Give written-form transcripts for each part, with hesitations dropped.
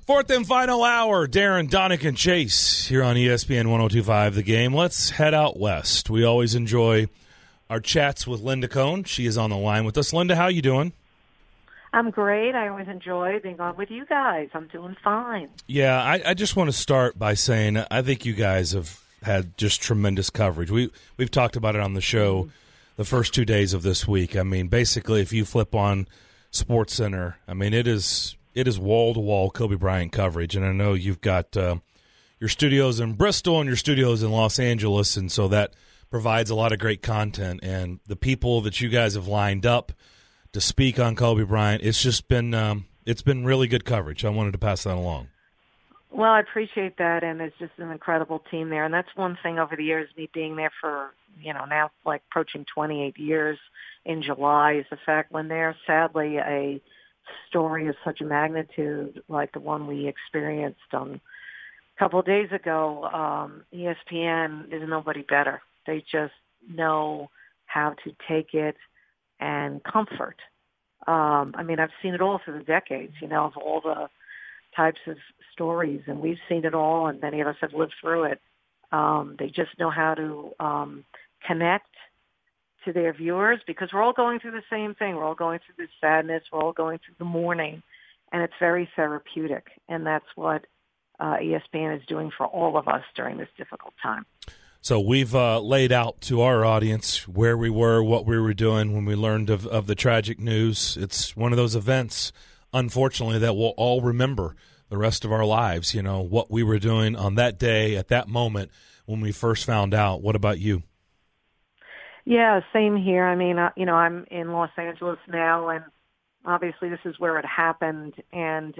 Fourth and final hour, Darren, Donick, and Chase here on ESPN 102.5 The Game. Let's head out west. We always enjoy our chats with Linda Cohn. She is on the line with us. Linda, how you doing? I'm great. I always enjoy being on with you guys. I'm doing fine. Yeah, I just want to start by saying I think you guys have had just tremendous coverage. We've talked about it on the show the first 2 days of this week. I mean, basically, if you flip on SportsCenter, I mean, it is wall-to-wall Kobe Bryant coverage, and I know you've got your studios in Bristol and your studios in Los Angeles, and so that provides a lot of great content. And the people that you guys have lined up to speak on Kobe Bryant, it's just been it's been really good coverage. I wanted to pass that along. Well, I appreciate that, and it's just an incredible team there. And that's one thing over the years, me being there for, now like approaching 28 years in July, is the fact when there's sadly a story of such magnitude like the one we experienced a couple of days ago, ESPN is nobody better. They just know how to take it and comfort. I mean, I've seen it all through the decades, of all the types of stories, and we've seen it all, and many of us have lived through it. They just know how to connect to their viewers, because we're all going through the same thing. We're all going through this sadness. We're all going through the mourning, and it's very therapeutic, and that's what ESPN is doing for all of us during this difficult time. So we've laid out to our audience where we were, what we were doing when we learned of the tragic news. It's one of those events, unfortunately, that we'll all remember the rest of our lives, what we were doing on that day at that moment when we first found out. What about you? Yeah, same here. I mean, I'm in Los Angeles now, and obviously this is where it happened. And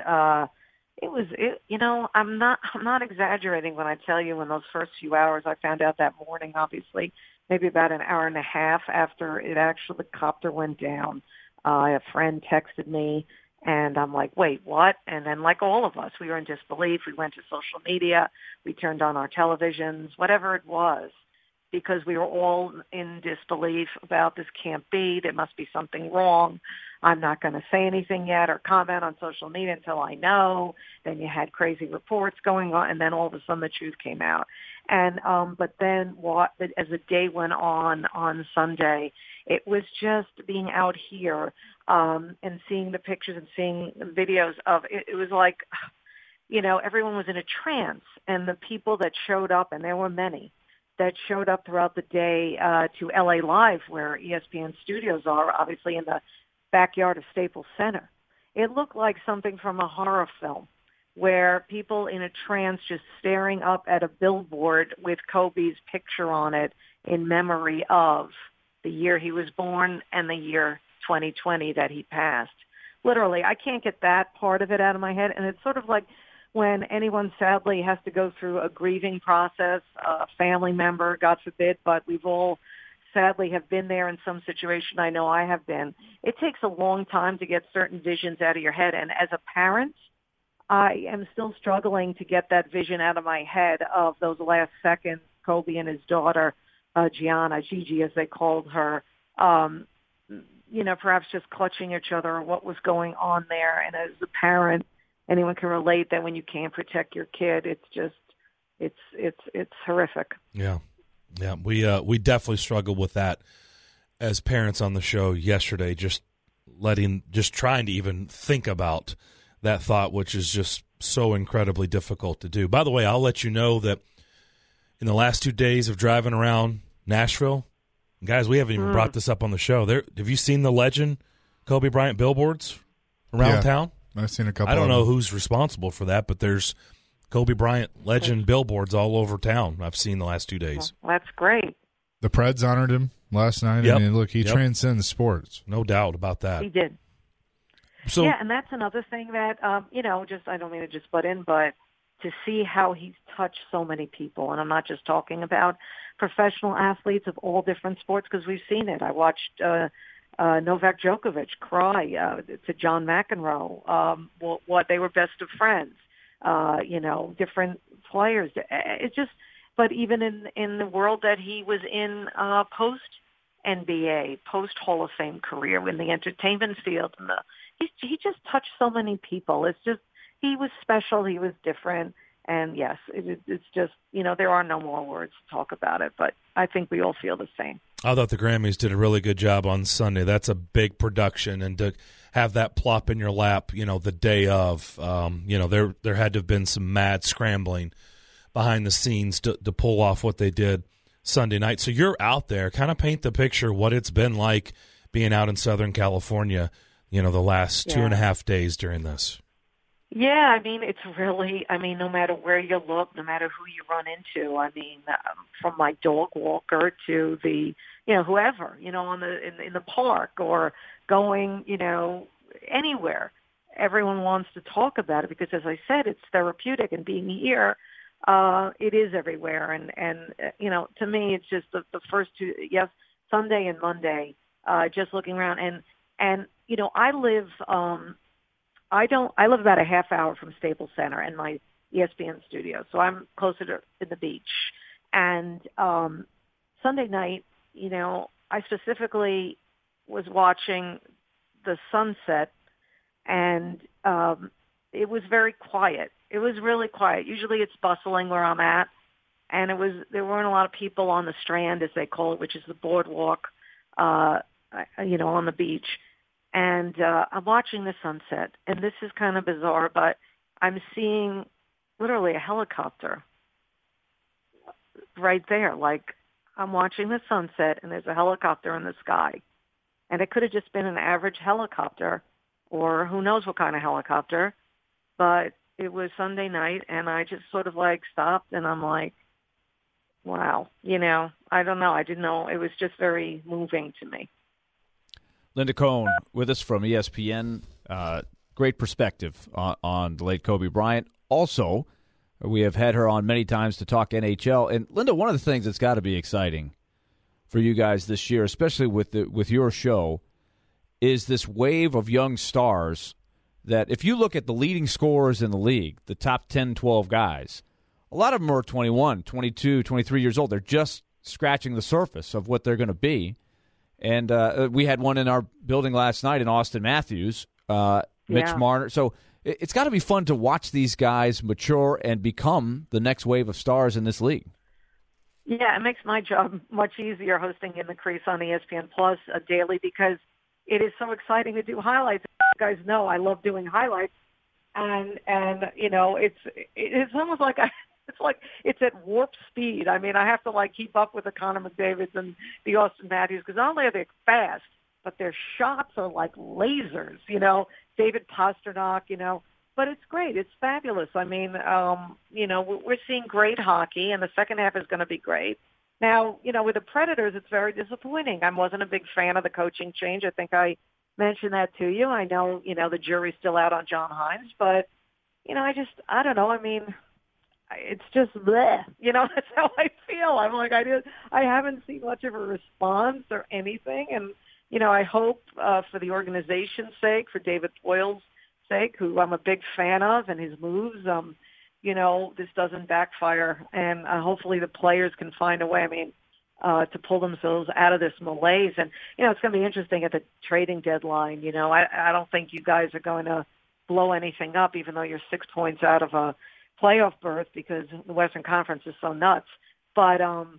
I'm not exaggerating when I tell you in those first few hours I found out that morning, obviously, maybe about an hour and a half after the copter went down. A friend texted me, and I'm like, wait, what? And then like all of us, we were in disbelief. We went to social media. We turned on our televisions, whatever it was, because we were all in disbelief about this can't be. There must be something wrong. I'm not going to say anything yet or comment on social media until I know. Then you had crazy reports going on, and then all of a sudden the truth came out. And but then as the day went on Sunday, it was just being out here and seeing the pictures and seeing the videos of it. It was like, everyone was in a trance, and the people that showed up, and there were many, that showed up throughout the day to LA Live, where ESPN studios are, obviously in the backyard of Staples Center. It looked like something from a horror film, where people in a trance just staring up at a billboard with Kobe's picture on it in memory of the year he was born and the year 2020 that he passed. Literally, I can't get that part of it out of my head, and it's sort of like when anyone sadly has to go through a grieving process, a family member, God forbid, but we've all sadly have been there in some situation. I know I have been. It takes a long time to get certain visions out of your head. And as a parent, I am still struggling to get that vision out of my head of those last seconds, Kobe and his daughter, Gianna, Gigi, as they called her, perhaps just clutching each other, what was going on there. And as a parent, anyone can relate that when you can't protect your kid, it's just, it's horrific. Yeah. Yeah. We definitely struggled with that as parents on the show yesterday, just trying to even think about that thought, which is just so incredibly difficult to do. By the way, I'll let you know that in the last 2 days of driving around Nashville, guys, we haven't even brought this up on the show. Have you seen the legend Kobe Bryant billboards around town? I've seen a couple. I don't know who's responsible for that, but there's Kobe Bryant legend billboards all over town I've seen the last 2 days. Well, that's great. The Preds honored him last night. Yep. I mean, look, he transcends sports. No doubt about that. He did. So, yeah, and that's another thing that, I don't mean to just butt in, but to see how he's touched so many people. And I'm not just talking about professional athletes of all different sports, because we've seen it. I watched Novak Djokovic cry to John McEnroe. What they were best of friends. Different players. It's just, but even in the world that he was in post NBA, post Hall of Fame career in the entertainment field, and he just touched so many people. It's just, he was special. He was different. And yes, it's just, there are no more words to talk about it, but I think we all feel the same. I thought the Grammys did a really good job on Sunday. That's a big production, and to have that plop in your lap, the day of, there had to have been some mad scrambling behind the scenes to pull off what they did Sunday night. So you're out there. Kind of paint the picture what it's been like being out in Southern California, the last 2.5 days during this. Yeah, it's really, no matter where you look, no matter who you run into, from my dog walker to the, whoever, in the park or going, anywhere, everyone wants to talk about it because, as I said, it's therapeutic, and being here, it is everywhere. And to me, it's just the first two, Sunday and Monday, just looking around. And I live about a half hour from Staples Center and my ESPN studio, so I'm closer to the beach. And Sunday night, I specifically was watching the sunset, and it was very quiet. It was really quiet. Usually it's bustling where I'm at, and there weren't a lot of people on the Strand, as they call it, which is the boardwalk, on the beach. And I'm watching the sunset, and this is kind of bizarre, but I'm seeing literally a helicopter right there. Like, I'm watching the sunset, and there's a helicopter in the sky. And it could have just been an average helicopter, or who knows what kind of helicopter, but it was Sunday night, and I just sort of, stopped, and I'm like, wow, I don't know. I didn't know. It was just very moving to me. Linda Cohn with us from ESPN. Great perspective on the late Kobe Bryant. Also, we have had her on many times to talk NHL. And, Linda, one of the things that's got to be exciting for you guys this year, especially with your show, is this wave of young stars that if you look at the leading scorers in the league, the top 10, 12 guys, a lot of them are 21, 22, 23 years old. They're just scratching the surface of what they're going to be. And we had one in our building last night in Austin Matthews, Mitch Marner. So it's got to be fun to watch these guys mature and become the next wave of stars in this league. Yeah, it makes my job much easier hosting In the Crease on ESPN Plus daily because it is so exciting to do highlights. You guys know I love doing highlights, and it's almost like it's at warp speed. I have to keep up with the Connor McDavids and the Austin Matthews because not only are they fast, but their shots are like lasers. David Pastrnak. But it's great. It's fabulous. We're seeing great hockey, and the second half is going to be great. Now, with the Predators, it's very disappointing. I wasn't a big fan of the coaching change. I think I mentioned that to you. I know, the jury's still out on John Hines, but, I don't know. It's just bleh. That's how I feel. I'm like, I haven't seen much of a response or anything. And, I hope for the organization's sake, for David Poyle's sake, who I'm a big fan of, and his moves, this doesn't backfire. And hopefully the players can find a way, to pull themselves out of this malaise. And, it's going to be interesting at the trading deadline. I don't think you guys are going to blow anything up, even though you're 6 points out of a playoff berth because the Western Conference is so nuts. But,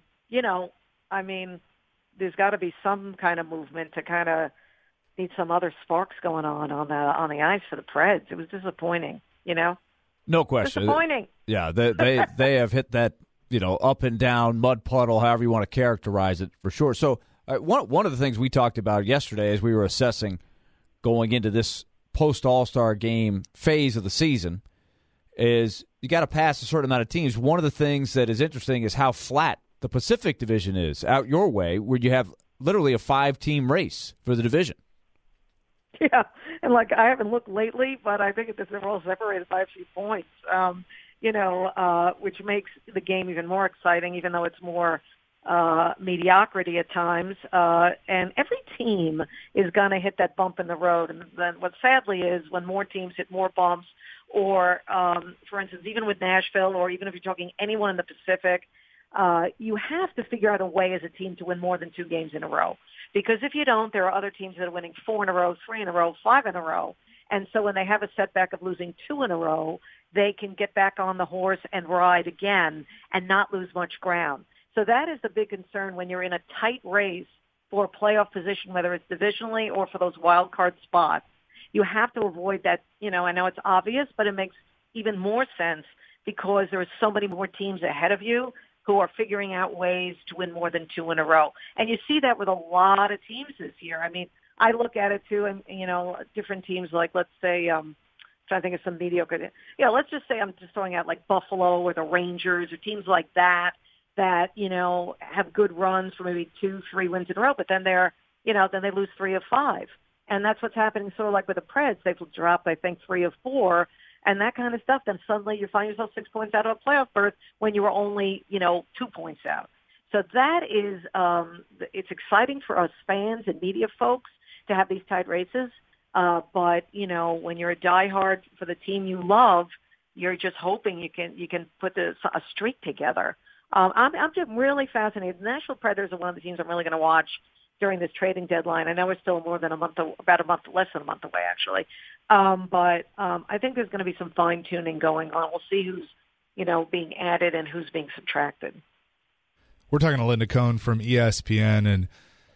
there's got to be some kind of movement to kind of need some other sparks going on the ice for the Preds. It was disappointing, No question. Disappointing. Yeah, they have hit that, up and down, mud puddle, however you want to characterize it, for sure. So one of the things we talked about yesterday as we were assessing going into this post-All-Star game phase of the season is you got to pass a certain amount of teams. One of the things that is interesting is how flat the Pacific Division is out your way, where you have literally a 5-team race for the division. Yeah, and I haven't looked lately, but I think they're all separated by a few points, which makes the game even more exciting, even though it's more mediocrity at times. And every team is going to hit that bump in the road. And then what sadly is when more teams hit more bumps, or, for instance, even with Nashville, or even if you're talking anyone in the Pacific, you have to figure out a way as a team to win more than 2 games in a row. Because if you don't, there are other teams that are winning 4 in a row, 3 in a row, 5 in a row. And so when they have a setback of losing 2 in a row, they can get back on the horse and ride again and not lose much ground. So that is the big concern when you're in a tight race for a playoff position, whether it's divisionally or for those wild card spots. You have to avoid that. I know it's obvious, but it makes even more sense because there are so many more teams ahead of you who are figuring out ways to win more than 2 in a row. And you see that with a lot of teams this year. I mean, I look at it too, and, different teams like, let's say, trying to think of some mediocre. Let's just say I'm just throwing out like Buffalo or the Rangers or teams like that, have good runs for maybe 2-3 wins in a row, but then then they lose 3 of 5. And that's what's happening sort of like with the Preds. They've dropped, I think, 3 of 4 and that kind of stuff. Then suddenly you find yourself 6 points out of a playoff berth when you were only, 2 points out. So that is, it's exciting for us fans and media folks to have these tight races. But, when you're a diehard for the team you love, you're just hoping you can put a streak together. I'm just really fascinated. The Nashville Predators are one of the teams I'm really going to watch during this trading deadline. I know we're still less than a month away, actually. But I think there's going to be some fine-tuning going on. We'll see who's, being added and who's being subtracted. We're talking to Linda Cohn from ESPN, and,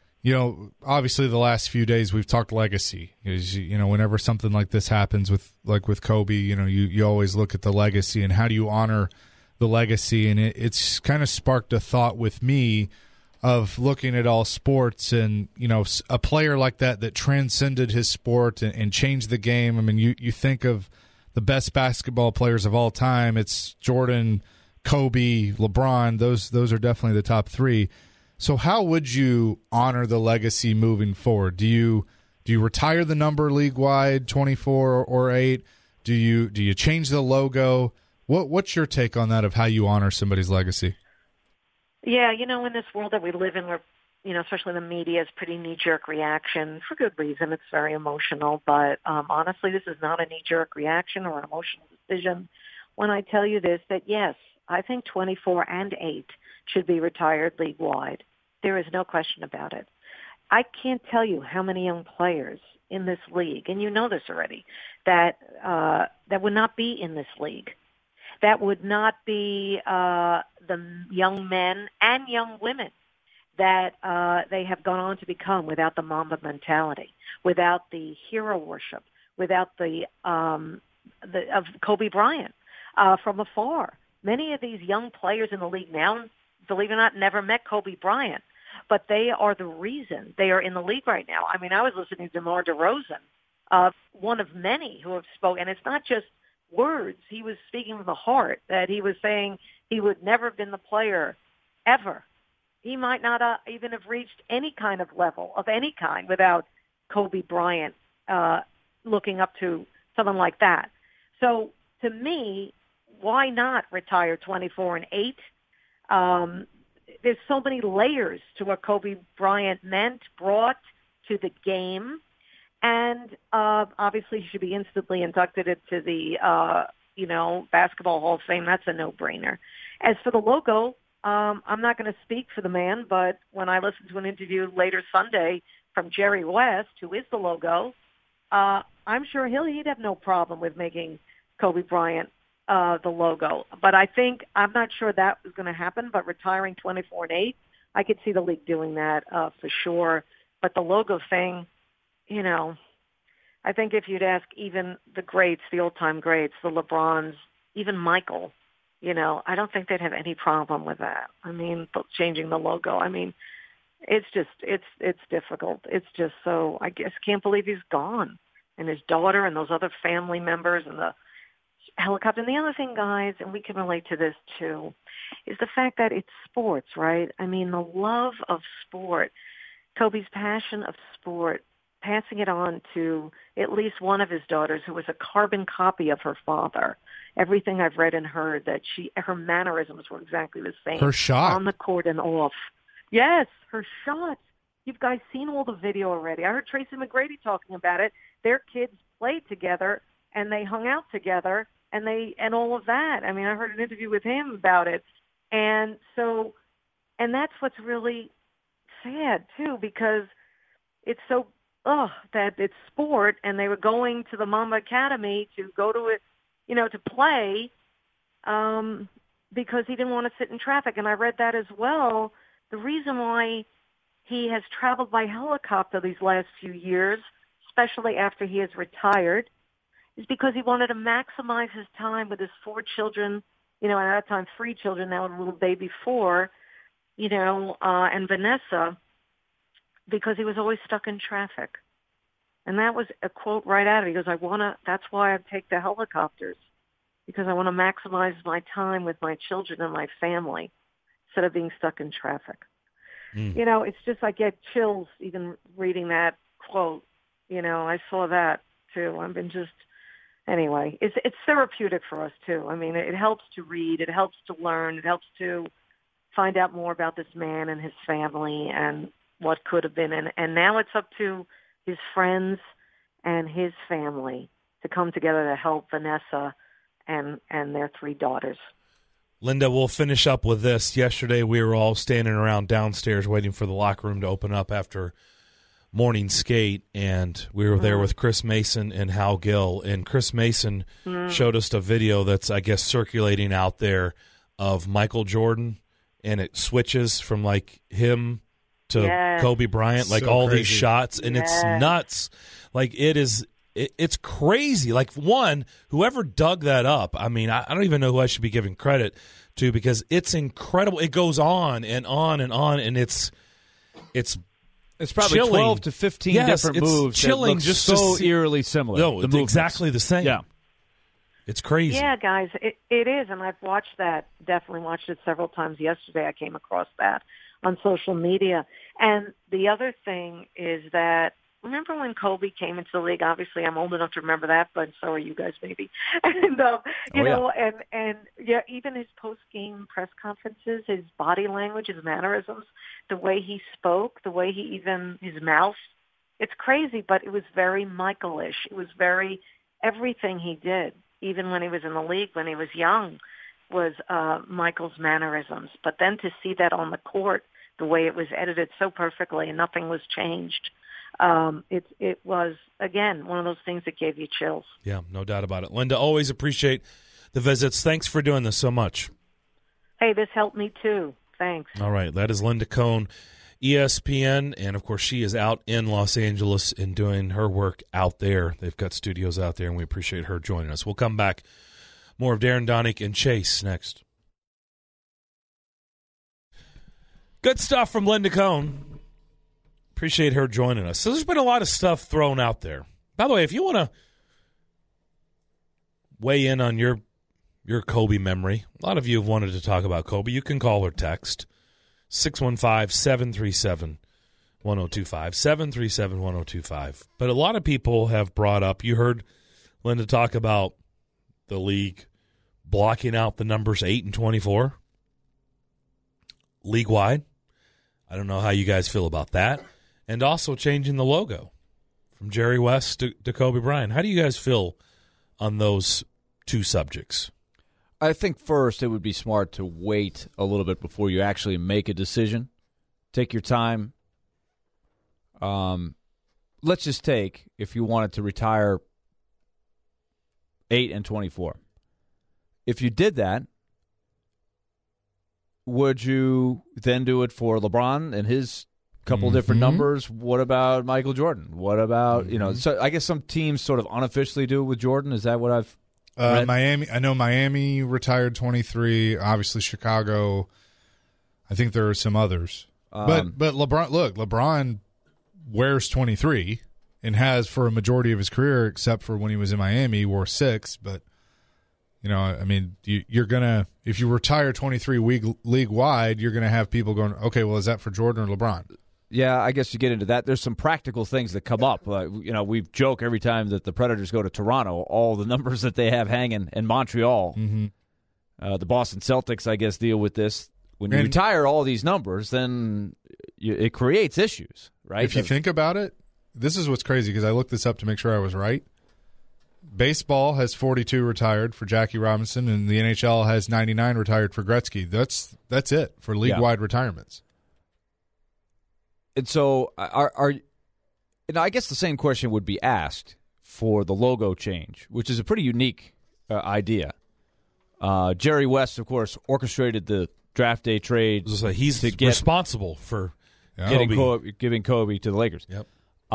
obviously the last few days we've talked legacy. Whenever something like this happens with Kobe, you always look at the legacy and how do you honor the legacy, and it's kind of sparked a thought with me of looking at all sports and, a player like that transcended his sport and changed the game. I mean, you think of the best basketball players of all time. It's Jordan, Kobe, LeBron. Those are definitely the top 3. So how would you honor the legacy moving forward? Do you retire the number league-wide, 24 or 8? Do you change the logo? What's your take on that of how you honor somebody's legacy? Yeah, in this world that we live in where, especially the media is pretty knee-jerk reaction for good reason. It's very emotional. But honestly, this is not a knee-jerk reaction or an emotional decision when I tell you this, that yes, I think 24 and 8 should be retired league-wide. There is no question about it. I can't tell you how many young players in this league, and you know this already, that would not be in this league. That would not be the young men and young women that they have gone on to become without the Mamba mentality, without the hero worship, without of Kobe Bryant from afar. Many of these young players in the league now, believe it or not, never met Kobe Bryant, but they are the reason they are in the league right now. I mean, I was listening to DeMar DeRozan, one of many who have spoken, and it's not just words. He was speaking from the heart, that he was saying he would never have been the player ever. He might not even have reached any kind of level of any kind without Kobe Bryant looking up to someone like that. So to me, why not retire 24 and 8? There's so many layers to what Kobe Bryant brought to the game. And obviously, he should be instantly inducted into the, Basketball Hall of Fame. That's a no-brainer. As for the logo, I'm not going to speak for the man, but when I listened to an interview later Sunday from Jerry West, who is the logo, I'm sure he'd have no problem with making Kobe Bryant the logo. But I'm not sure that was going to happen, but retiring 24 and 8, I could see the league doing that for sure. But the logo thing, I think if you'd ask even the greats, the old-time greats, the LeBrons, even Michael, I don't think they'd have any problem with that. I mean, changing the logo. I mean, it's difficult. It's just so, I guess, can't believe he's gone. And his daughter and those other family members and the helicopter. And the other thing, guys, and we can relate to this too, is the fact that it's sports, right? I mean, the love of sport, Kobe's passion of sport, passing it on to at least one of his daughters who was a carbon copy of her father. Everything I've read and heard, that her mannerisms were exactly the same. Her shot. On the court and off. Yes, her shot. You've guys seen all the video already. I heard Tracy McGrady talking about it. Their kids played together and they hung out together and all of that. I mean, I heard an interview with him about it. And that's what's really sad too, because it's so, that it's sport, and they were going to the Mamba Academy to go to it, to play, because he didn't want to sit in traffic. And I read that as well. The reason why he has traveled by helicopter these last few years, especially after he has retired, is because he wanted to maximize his time with his 4 children, at that time 3 children, now a little baby 4, and Vanessa, because he was always stuck in traffic. And that was a quote right out of it. He goes, that's why I take the helicopters, because I want to maximize my time with my children and my family instead of being stuck in traffic. It's just, I get chills even reading that quote. I saw that too. I've been anyway, it's therapeutic for us too. I mean, it helps to read, it helps to learn, it helps to find out more about this man and his family and what could have been. And now it's up to his friends and his family to come together to help Vanessa and their 3 daughters. Linda, we'll finish up with this. Yesterday, we were all standing around downstairs waiting for the locker room to open up after morning skate, and we were there with Chris Mason and Hal Gill. And Chris Mason showed us a video that's, I guess, circulating out there of Michael Jordan, and it switches from, like, him to Kobe Bryant, like, so all crazy. These shots, and it's nuts. Like, it's crazy. Like, whoever dug that up, I mean, I don't even know who I should be giving credit to, because it's incredible. It goes on and on and on, and it's probably chilling. 12 to 15 different moves. Chilling, that just so eerily similar. No, it's exactly the same. Yeah, it's crazy. Yeah, guys, it is, and I've watched that. Definitely watched it several times. Yesterday, I came across that on social media. And the other thing is that, remember when Kobe came into the league? Obviously, I'm old enough to remember that, but so are you guys, maybe. And even his post-game press conferences, his body language, his mannerisms, the way he spoke, the way his mouth, it's crazy, but it was very Michael-ish. It was everything he did, even when he was in the league, when he was young, was Michael's mannerisms. But then to see that on the court, the way it was edited so perfectly and nothing was changed, it was, again, one of those things that gave you chills. Yeah, no doubt about it. Linda, always appreciate the visits. Thanks for doing this so much. Hey, this helped me too. Thanks. All right, that is Linda Cohn, ESPN, and, of course, she is out in Los Angeles and doing her work out there. They've got studios out there, and we appreciate her joining us. We'll come back. More of Darren Donick and Chase next. Good stuff from Linda Cohn. Appreciate her joining us. So there's been a lot of stuff thrown out there. By the way, if you want to weigh in on your Kobe memory, a lot of you have wanted to talk about Kobe. You can call or text 615-737-1025, 737-1025. But a lot of people have brought up, you heard Linda talk about the league blocking out the numbers 8 and 24 league-wide. I don't know how you guys feel about that. And also changing the logo from Jerry West to Kobe Bryant. How do you guys feel on those two subjects? I think first it would be smart to wait a little bit before you actually make a decision. Take your time. Let's just take, if you wanted to retire 8 and 24. If you did that, would you then do it for LeBron and his couple different numbers? What about Michael Jordan? What about, so I guess some teams sort of unofficially do it with Jordan. Is that what I've read? Miami, I know Miami retired 23, obviously Chicago. I think there are some others. But LeBron wears 23 and has for a majority of his career, except for when he was in Miami, he wore 6, but I mean, you're going to, if you retire 23 league-wide, you're going to have people going, okay, well, is that for Jordan or LeBron? Yeah, I guess you get into that. There's some practical things that come up. We joke every time that the Predators go to Toronto, all the numbers that they have hanging in Montreal. The Boston Celtics, I guess, deal with this. When you retire all these numbers, then it creates issues, right? If you think about it, this is what's crazy, because I looked this up to make sure I was right. Baseball has 42 retired for Jackie Robinson, and the NHL has 99 retired for Gretzky. That's it for league-wide retirements. And so, And I guess the same question would be asked for the logo change, which is a pretty unique idea. Jerry West, of course, orchestrated the draft day trade. He's responsible for giving Kobe to the Lakers. Yep.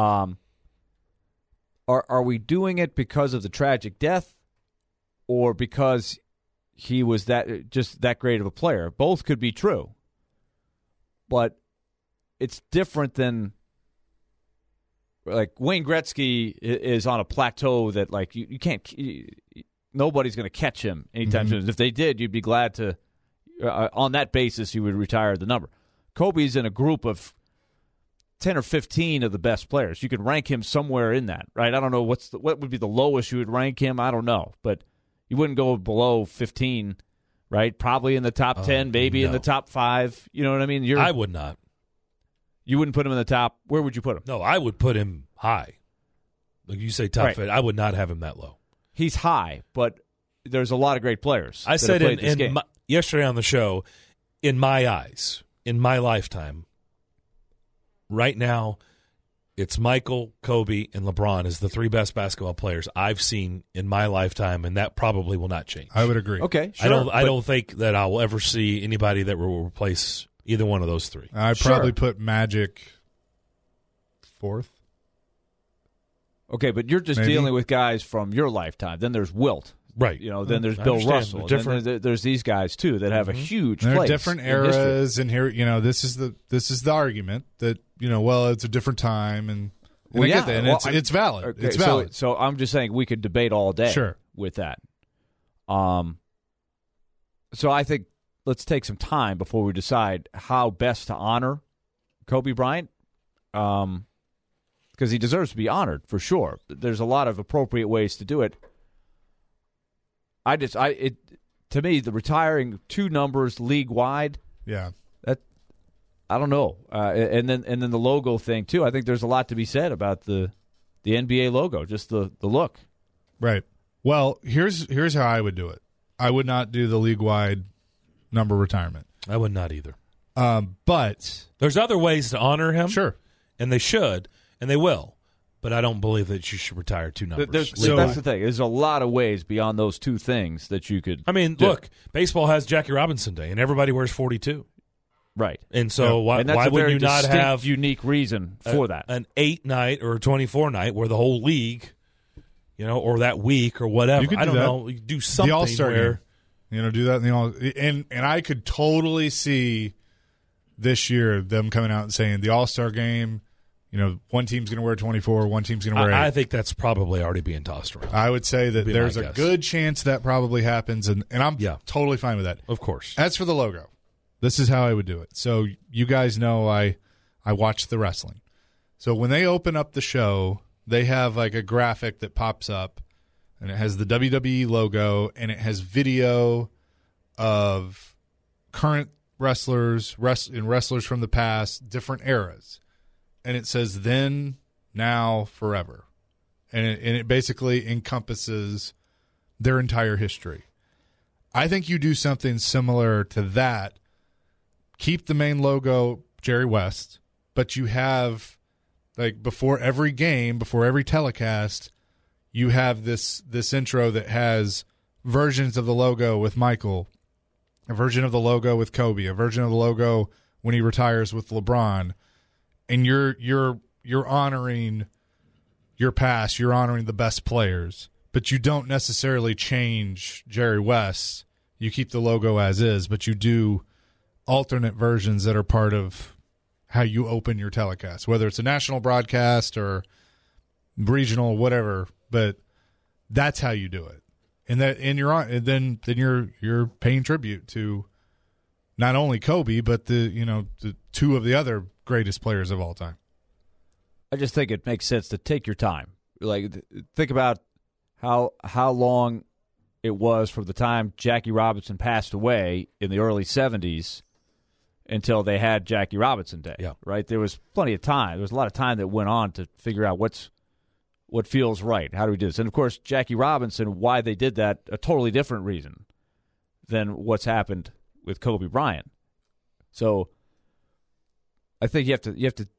Are we doing it because of the tragic death, or because he was that great of a player? Both could be true, but it's different than like Wayne Gretzky is on a plateau that like you can't. Nobody's going to catch him anytime soon. If they did, you'd be glad to. On that basis, you would retire the number. Kobe's in a group of 10 or 15 of the best players. You could rank him somewhere in that, right? I don't know what would be the lowest you would rank him. I don't know, but you wouldn't go below 15, right? Probably in the top 10, maybe in the top 5. You know what I mean? I would not. You wouldn't put him in the top. Where would you put him? No, I would put him high. Like you say, top 5. I would not have him that low. He's high, but there's a lot of great players. I said yesterday on the show, in my eyes, in my lifetime, right now, it's Michael, Kobe, and LeBron as the 3 best basketball players I've seen in my lifetime, and that probably will not change. I would agree. Okay, sure. I don't think that I will ever see anybody that will replace either one of those 3. I'd probably put Magic 4th. Okay, but you're just dealing with guys from your lifetime. Then there's Wilt. Right. Then there's Bill Russell. There's these guys too that have a huge place. There are different eras, and here, this is the argument that it's a different time, and I get that, and it's valid. Okay, it's valid. So I'm just saying we could debate all day. Sure. With that. So I think let's take some time before we decide how best to honor Kobe Bryant. Because he deserves to be honored for sure. There's a lot of appropriate ways to do it. To me, the retiring 2 numbers league wide. Yeah. I don't know. And then the logo thing too. I think there's a lot to be said about the NBA logo, just the look. Right. Well, here's how I would do it. I would not do the league wide number retirement. I would not either. But there's other ways to honor him. Sure. And they should. And they will, but I don't believe that you should retire 2 numbers. That's the thing. There's a lot of ways beyond those 2 things that you could. I mean, look, baseball has Jackie Robinson Day, and everybody wears 42. Right. And so why would you not have unique reason for that? An 8 night or a 24 night where the whole league, or that week or whatever. I don't know. You do something the All-Star where game. Do that and I could totally see this year them coming out and saying the All-Star game. One team's going to wear 24, one team's going to wear 8. I think that's probably already being tossed around. I would say that there's a good chance that probably happens, and I'm totally fine with that. Of course. As for the logo, this is how I would do it. So you guys know I watch the wrestling. So when they open up the show, they have like a graphic that pops up, and it has the WWE logo, and it has video of current wrestlers and wrestlers from the past, different eras. And it says then, now, forever. And it basically encompasses their entire history. I think you do something similar to that. Keep the main logo, Jerry West, but you have, like, before every game, before every telecast, you have this intro that has versions of the logo with Michael, a version of the logo with Kobe, a version of the logo when he retires with LeBron. And you're honoring your past, you're honoring the best players, but you don't necessarily change Jerry West. You keep the logo as is, but you do alternate versions that are part of how you open your telecast, whether it's a national broadcast or regional, whatever. But that's how you do it, then you're paying tribute to not only Kobe, but the 2 of the other greatest players of all time. I just think it makes sense to take your time. Like, think about how long it was from the time Jackie Robinson passed away in the early 70s until they had Jackie Robinson Day. Yeah. Right? There was plenty of time. There was a lot of time that went on to figure out what feels right. How do we do this? And, of course, Jackie Robinson, why they did that, a totally different reason than what's happened with Kobe Bryant. So I think you have to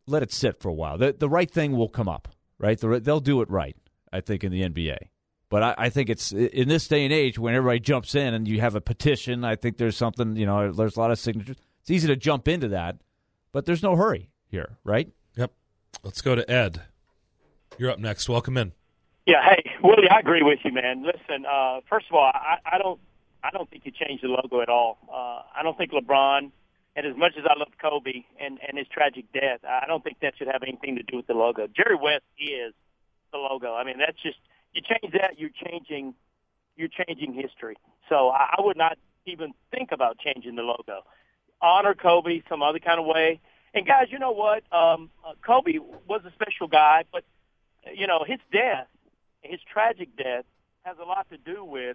let it sit for a while. The right thing will come up, right? They'll do it right, I think, in the NBA. But I think it's in this day and age when everybody jumps in and you have a petition, I think there's something, there's a lot of signatures. It's easy to jump into that, but there's no hurry here, right? Yep. Let's go to Ed. You're up next. Welcome in. Yeah, hey, Willie, I agree with you, man. Listen, first of all, I don't think you change the logo at all. I don't think LeBron, and as much as I love Kobe and his tragic death, I don't think that should have anything to do with the logo. Jerry West is the logo. I mean, that's just, you change that, you're changing history. So I would not even think about changing the logo. Honor Kobe some other kind of way. And guys, you know what? Kobe was a special guy, but his death, his tragic death, has a lot to do with,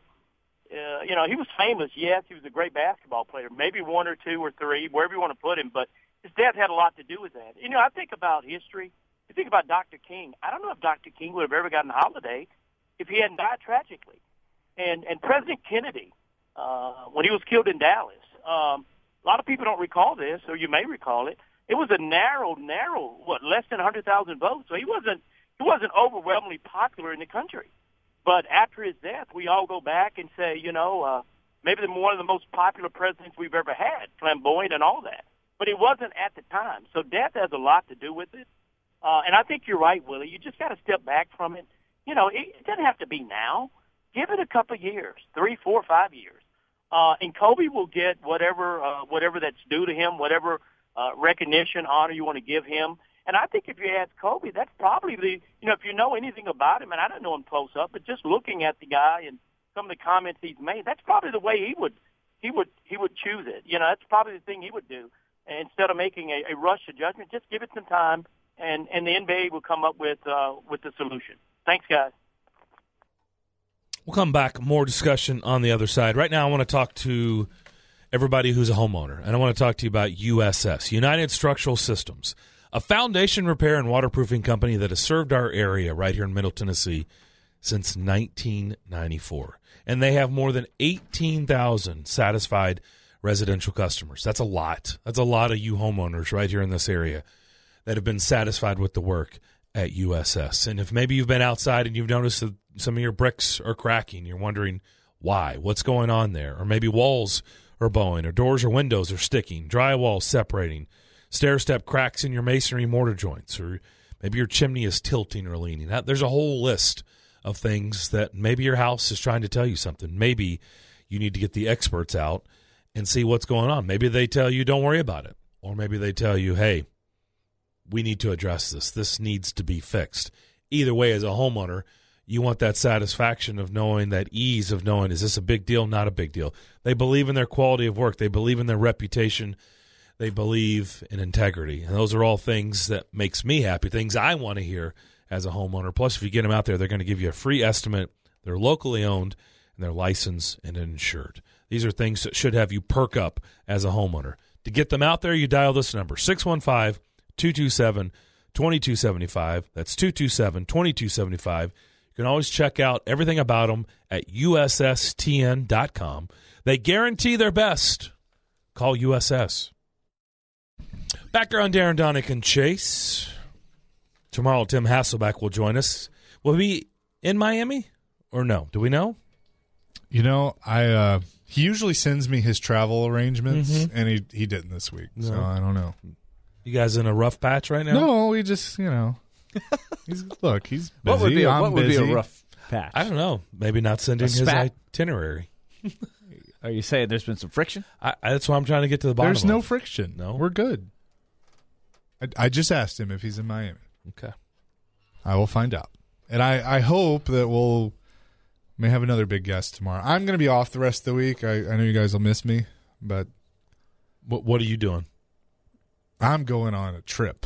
he was famous. Yes, he was a great basketball player, maybe one or two or three, wherever you want to put him, but his death had a lot to do with that. I think about history. You think about Dr. King. I don't know if Dr. King would have ever gotten a holiday if he hadn't died tragically. And President Kennedy, when he was killed in Dallas, a lot of people don't recall this, or you may recall it. It was a narrow, less than 100,000 votes. So he wasn't overwhelmingly popular in the country. But after his death, we all go back and say, maybe one of the most popular presidents we've ever had, flamboyant and all that. But he wasn't at the time. So death has a lot to do with it. And I think you're right, Willie. You just got to step back from it. It doesn't have to be now. Give it a couple of years, 3, 4, 5 years. And Kobe will get whatever that's due to him, whatever recognition, honor you want to give him. And I think if you ask Kobe, that's probably if you know anything about him, and I don't know him close up, but just looking at the guy and some of the comments he's made, that's probably the way he would choose it. That's probably the thing he would do. And instead of making a rush of judgment, just give it some time, and the NBA will come up with the solution. Thanks, guys. We'll come back, more discussion on the other side. Right now I want to talk to everybody who's a homeowner, and I want to talk to you about USS, United Structural Systems, a foundation repair and waterproofing company that has served our area right here in Middle Tennessee since 1994. And they have more than 18,000 satisfied residential customers. That's a lot. That's a lot of you homeowners right here in this area that have been satisfied with the work at USS. And if maybe you've been outside and you've noticed that some of your bricks are cracking, you're wondering why, what's going on there, or maybe walls are bowing, or doors or windows are sticking, drywall separating, stair-step cracks in your masonry mortar joints, or maybe your chimney is tilting or leaning. There's a whole list of things that maybe your house is trying to tell you something. Maybe you need to get the experts out and see what's going on. Maybe they tell you don't worry about it, or maybe they tell you, hey, we need to address this. This needs to be fixed. Either way, as a homeowner, you want that satisfaction of knowing, that ease of knowing, is this a big deal, not a big deal? They believe in their quality of work. They believe in their reputation. They believe in integrity. And those are all things that makes me happy, things I want to hear as a homeowner. Plus, if you get them out there, they're going to give you a free estimate. They're locally owned, and they're licensed and insured. These are things that should have you perk up as a homeowner. To get them out there, you dial this number, 615-227-2275. That's 227-2275. You can always check out everything about them at USSTN.com. They guarantee their best. Call USS. Back here on Darren, Donick, and Chase. Tomorrow, Tim Hasselback will join us. Will he be in Miami or no? Do we know? He usually sends me his travel arrangements, and he didn't this week, so I don't know. You guys in a rough patch right now? No, we just, he's busy. What would be a rough patch? I don't know. Maybe not sending his itinerary. Are you saying there's been some friction? That's why I'm trying to get to the bottom of it. There's no friction. No? We're good. I just asked him if he's in Miami. Okay. I will find out. And I hope that we'll may have another big guest tomorrow. I'm going to be off the rest of the week. I know you guys will miss me, but... What are you doing? I'm going on a trip.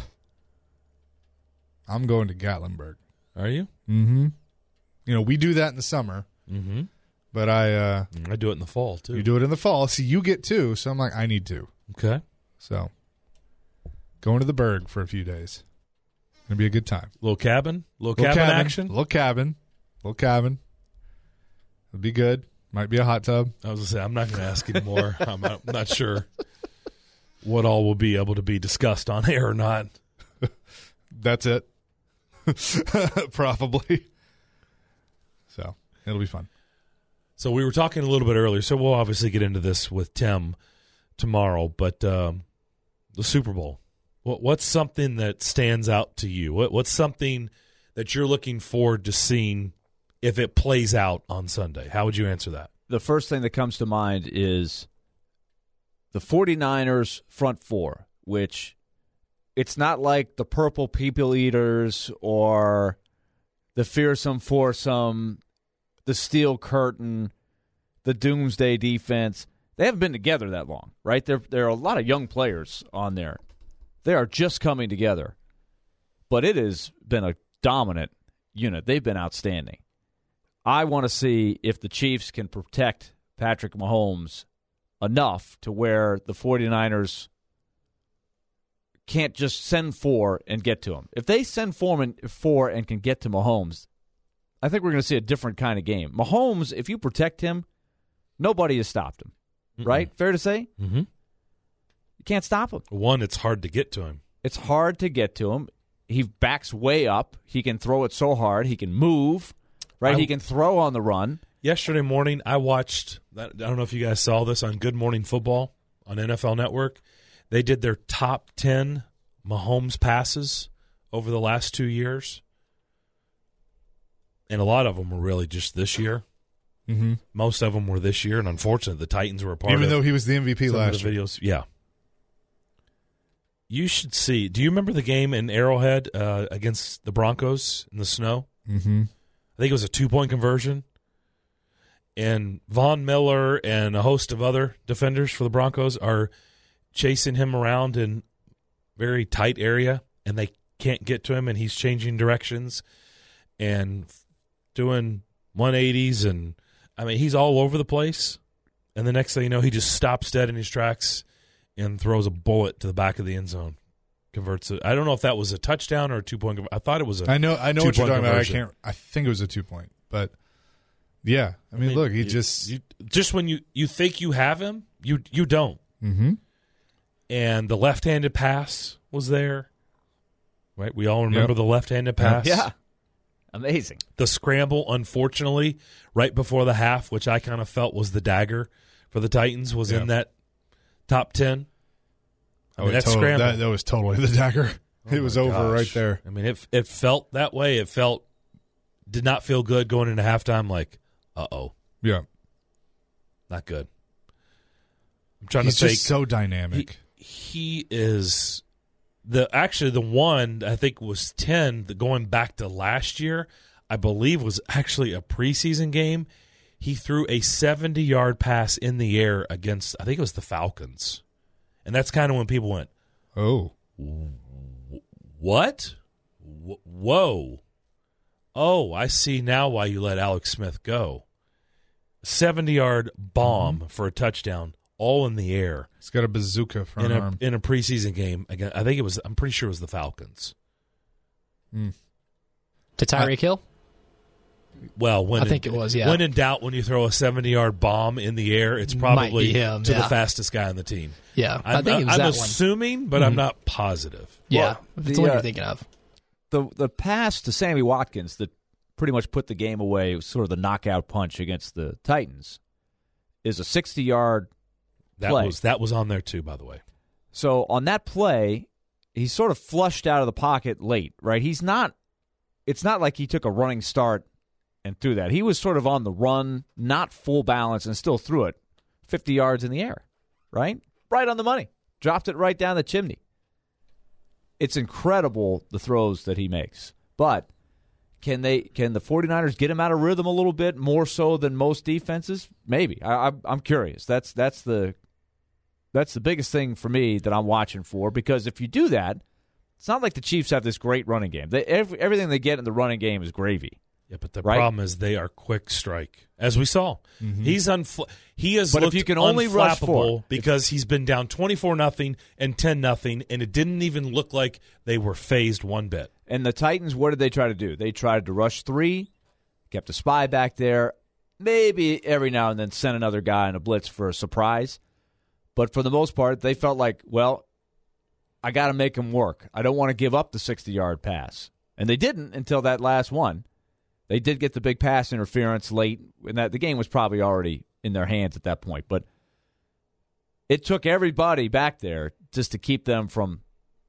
I'm going to Gatlinburg. Are you? Mm-hmm. We do that in the summer. Mm-hmm. But I do it in the fall, too. You do it in the fall. See, you get two, so I'm like, I need to. Okay. So, going to the Berg for a few days. Going to be a good time. Little cabin action? Little cabin. It'll be good. Might be a hot tub. I was going to say, I'm not going to ask anymore. I'm not sure what all will be able to be discussed on air or not. That's it. Probably. So it'll be fun. So we were talking a little bit earlier, so we'll obviously get into this with Tim tomorrow, but the Super Bowl, what's something that stands out to you? What's something that you're looking forward to seeing if it plays out on Sunday? How would you answer that? The first thing that comes to mind is the 49ers front four, which it's not like the Purple People Eaters or the Fearsome Foursome, the Steel Curtain, the Doomsday Defense. They haven't been together that long, right? There are a lot of young players on there. They are just coming together. But it has been a dominant unit. They've been outstanding. I want to see if the Chiefs can protect Patrick Mahomes enough to where the 49ers can't just send four and get to him. If they send four and can get to Mahomes, I think we're going to see a different kind of game. Mahomes, if you protect him, nobody has stopped him. Right? Fair to say? Mm-hmm. You can't stop him. One, it's hard to get to him. It's hard to get to him. He backs way up. He can throw it so hard. He can move. Right? He can throw on the run. Yesterday morning, I watched, I don't know if you guys saw this on Good Morning Football on NFL Network. They did their top 10 Mahomes passes over the last 2 years. And a lot of them were really just this year. Mm-hmm. Most of them were this year, and unfortunately, the Titans were a part of it. Even though he was the MVP last year. Videos. Yeah. You should see. Do you remember the game in Arrowhead against the Broncos in the snow? Mm-hmm. I think it was a 2-point conversion. And Von Miller and a host of other defenders for the Broncos are chasing him around in very tight area, and they can't get to him, and he's changing directions and doing 180s, and I mean, he's all over the place. And the next thing you know, he just stops dead in his tracks and throws a bullet to the back of the end zone. Converts it. I don't know if that was a touchdown or a 2-point. I thought it was a. I know what you're talking conversion. about. I think it was a 2-point, but yeah. I mean, look, he just when you think you have him, you don't. Mm-hmm. And the left-handed pass was there, right? We all remember the left-handed pass. Yeah, amazing. The scramble, unfortunately, right before the half, which I kind of felt was the dagger for the Titans, was in that top 10. I mean, that scramble. That was totally the dagger. It was over right there. I mean, it felt that way. It did not feel good going into halftime. Like, uh-oh. Yeah. Not good. I'm trying He's to think. He's just so dynamic. He is the one I think was 10. Going back to last year, I believe was actually a preseason game. He threw a 70-yard pass in the air against, I think it was the Falcons. And that's kind of when people went, oh. What? Whoa. Oh, I see now why you let Alex Smith go. 70-yard bomb for a touchdown, all in the air. He's got a bazooka for an arm. In a preseason game. Again, I think I'm pretty sure it was the Falcons. To Tyreek Hill? Well, I think it was, yeah. When in doubt, when you throw a 70-yard bomb in the air, it's probably him, to the fastest guy on the team. Yeah, I think it was I'm assuming, but I'm not positive. Yeah, it's the one you're thinking of. The pass to Sammy Watkins that pretty much put the game away, sort of the knockout punch against the Titans, is a 60-yard play. That was on there too, by the way. So on that play, he's sort of flushed out of the pocket late, right? It's not like he took a running start and threw that. He was sort of on the run, not full balance, and still threw it 50 yards in the air, right? Right on the money. Dropped it right down the chimney. It's incredible, the throws that he makes. But can the 49ers get him out of rhythm a little bit more so than most defenses? Maybe. I'm curious. That's the biggest thing for me that I'm watching for, because if you do that, it's not like the Chiefs have this great running game. Everything they get in the running game is gravy. Yeah, but the problem is they are quick strike, as we saw. Mm-hmm. He has but looked if you can only rush unflappable because he's been down 24-0 and 10-0, and it didn't even look like they were phased one bit. And the Titans, what did they try to do? They tried to rush 3, kept a spy back there, maybe every now and then sent another guy in a blitz for a surprise. But for the most part, they felt like, well, I got to make him work. I don't want to give up the 60-yard pass. And they didn't until that last one. They did get the big pass interference late, and that the game was probably already in their hands at that point. But it took everybody back there just to keep them from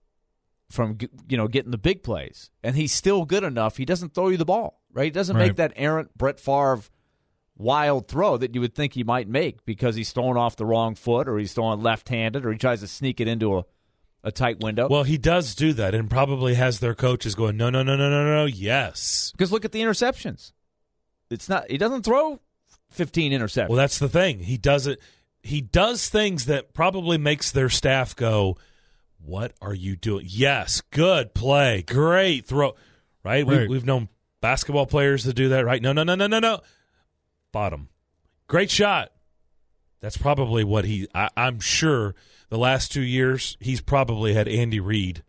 getting the big plays. And he's still good enough. He doesn't throw you the ball, right? He doesn't make that errant Brett Favre wild throw that you would think he might make because he's throwing off the wrong foot or he's throwing left-handed or he tries to sneak it into a tight window. Well, he does do that and probably has their coaches going, no, yes. Because look at the interceptions. He doesn't throw 15 interceptions. Well, that's the thing. He does it. He does things that probably makes their staff go, what are you doing? Yes, good play, great throw. Right? We've known basketball players to do that, right? No. Bottom. Great shot. That's probably what I'm sure the last 2 years he's probably had Andy Reid,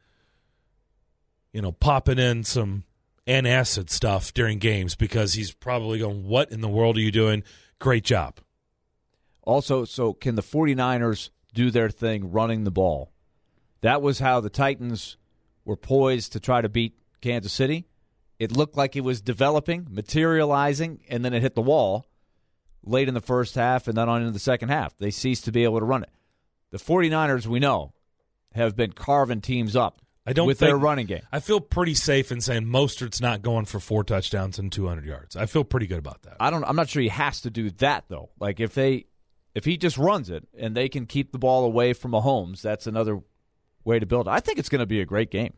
popping in some antacid stuff during games because he's probably going, what in the world are you doing? Great job. Also, so can the 49ers do their thing running the ball? That was how the Titans were poised to try to beat Kansas City. It looked like it was developing, materializing, and then it hit the wall late in the first half and then on into the second half. They ceased to be able to run it. The 49ers, we know, have been carving teams up with their running game. I feel pretty safe in saying Mostert's not going for 4 touchdowns and 200 yards. I feel pretty good about that. I'm not sure he has to do that, though. Like, if he just runs it and they can keep the ball away from Mahomes, that's another way to build it. I think it's going to be a great game.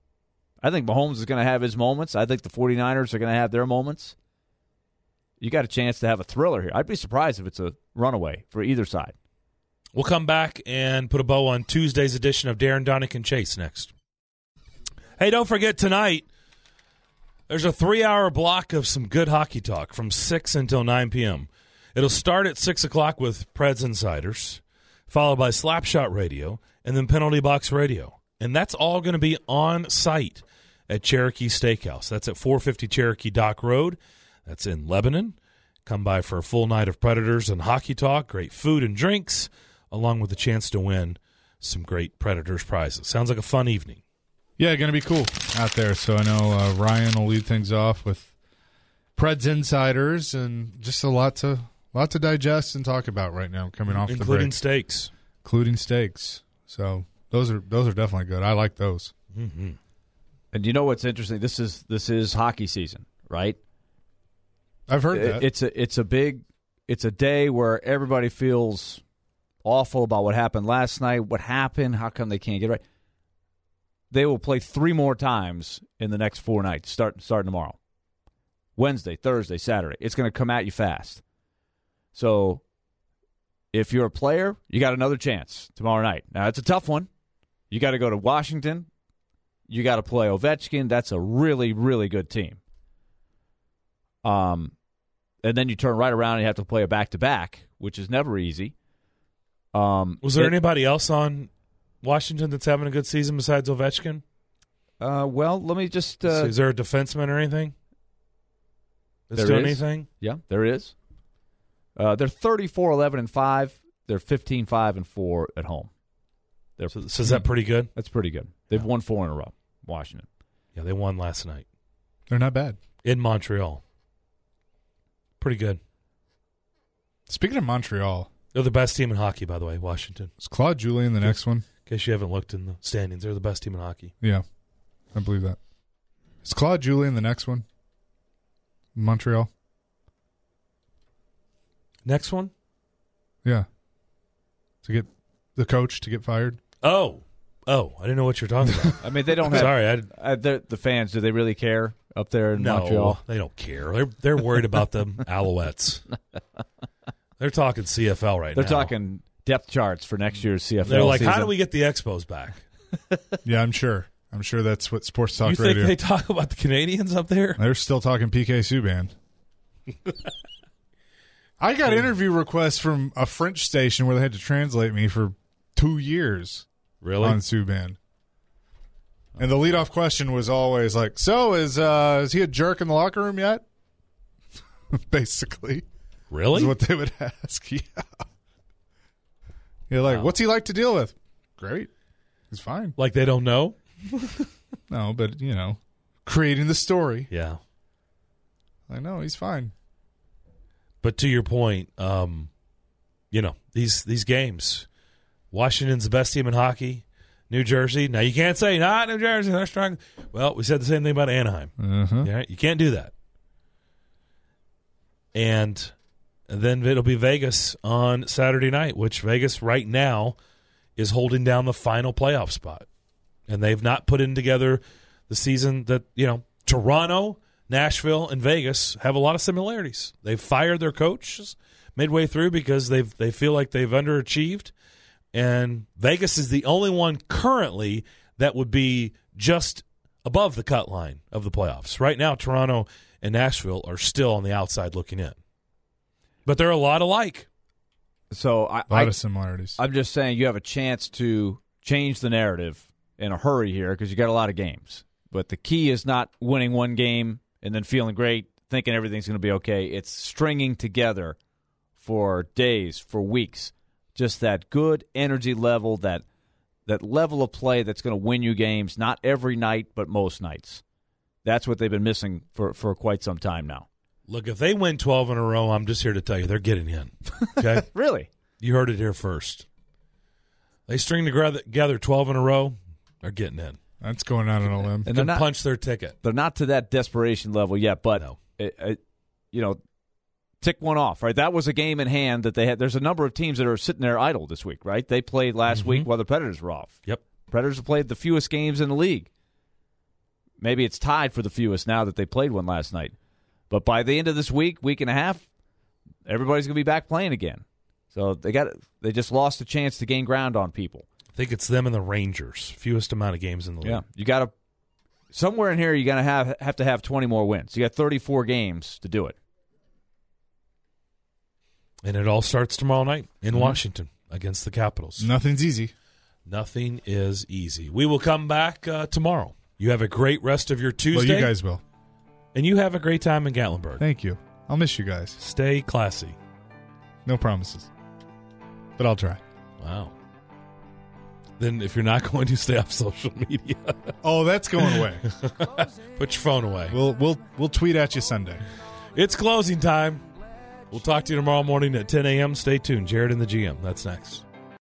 I think Mahomes is going to have his moments. I think the 49ers are going to have their moments. You got a chance to have a thriller here. I'd be surprised if it's a runaway for either side. We'll come back and put a bow on Tuesday's edition of Darren, Donick, and Chase next. Hey, don't forget tonight, there's a 3-hour block of some good hockey talk from 6 until 9 p.m. It'll start at 6 o'clock with Preds Insiders, followed by Slapshot Radio, and then Penalty Box Radio. And that's all going to be on site at Cherokee Steakhouse. That's at 450 Cherokee Dock Road. That's in Lebanon. Come by for a full night of Predators and hockey talk, great food and drinks, along with a chance to win some great Predators prizes. Sounds like a fun evening. Yeah, going to be cool out there. So I know Ryan will lead things off with Preds Insiders and just a lot to digest and talk about right now coming off the break. Including steaks. Including steaks. So those are definitely good. I like those. Mm-hmm. And you know what's interesting? This is hockey season, right? I've heard that. It's a day where everybody feels awful about what happened last night. What happened? How come they can't get it right? They will play 3 more times in the next 4 nights, starting tomorrow. Wednesday, Thursday, Saturday. It's going to come at you fast. So if you're a player, you got another chance tomorrow night. Now, it's a tough one. You got to go to Washington. You got to play Ovechkin. That's a really, really good team. And then you turn right around and you have to play a back-to-back, which is never easy. Was there anybody else on Washington that's having a good season besides Ovechkin? Well, let me just... is there a defenseman or anything that's doing anything? Yeah, there is. They're 34-11-5. They're 15-5-4 at home. So is that pretty good? That's pretty good. They've won 4 in a row, Washington. Yeah, they won last night. They're not bad. In Montreal. Pretty good. Speaking of Montreal. They're the best team in hockey, by the way, Washington. Is Claude Julien the next one? In case you haven't looked in the standings, they're the best team in hockey. Yeah, I believe that. Is Claude Julien the next one? Montreal? Next one? Yeah. To get the coach to get fired? Oh, I didn't know what you're talking about. I mean, they don't have... Sorry. The fans, do they really care up there in Montreal? No, they don't care. They're worried about the Alouettes. They're talking CFL right now. They're talking depth charts for next year's CFL They're like, season. how do we get the Expos back? Yeah, I'm sure. I'm sure that's what Sports Talk Radio... You think they talk about the Canadians up there? They're still talking PK Subban. I got interview requests from a French station where they had to translate me for 2 years. Really? On Subban. And the leadoff question was always like, so is he a jerk in the locker room yet? Basically. Really? Is what they would ask. Yeah. You're like, what's he like to deal with? Great. He's fine. Like they don't know? No, but, creating the story. Yeah. I know, he's fine. But to your point, these games, Washington's the best team in hockey. New Jersey. Now, you can't say, New Jersey, they're strong. Well, we said the same thing about Anaheim. Uh-huh. Yeah, you can't do that. And then it'll be Vegas on Saturday night, which Vegas right now is holding down the final playoff spot. And they've not put in together the season that, Toronto, Nashville, and Vegas have a lot of similarities. They've fired their coaches midway through because they feel like they've underachieved. And Vegas is the only one currently that would be just above the cut line of the playoffs. Right now, Toronto and Nashville are still on the outside looking in. But they're a lot alike. So a lot of similarities. I'm just saying you have a chance to change the narrative in a hurry here because you got a lot of games. But the key is not winning one game and then feeling great, thinking everything's going to be okay. It's stringing together for days, for weeks. Just that good energy level, that level of play that's going to win you games, not every night, but most nights. That's what they've been missing for quite some time now. Look, if they win 12 in a row, I'm just here to tell you they're getting in. Okay? Really? You heard it here first. They string together 12 in a row, they're getting in. That's going out on a limb. And they're not punch their ticket. They're not to that desperation level yet, but no. Tick one off, right? That was a game in hand that they had. There's a number of teams that are sitting there idle this week, right? They played last week while the Predators were off. Yep. Predators have played the fewest games in the league. Maybe it's tied for the fewest now that they played one last night. But by the end of this week and a half, everybody's going to be back playing again. So they just lost a chance to gain ground on people. I think it's them and the Rangers, fewest amount of games in the league. Yeah, you got to somewhere in here. You're going to have to have 20 more wins. You got 34 games to do it. And it all starts tomorrow night in Washington against the Capitals. Nothing's easy. Nothing is easy. We will come back tomorrow. You have a great rest of your Tuesday. Well, you guys will. And you have a great time in Gatlinburg. Thank you. I'll miss you guys. Stay classy. No promises. But I'll try. Wow. Then if you're not going to, stay off social media. Oh, that's going away. Put your phone away. We'll tweet at you Sunday. It's closing time. We'll talk to you tomorrow morning at 10 a.m. Stay tuned. Jared and the GM. That's next.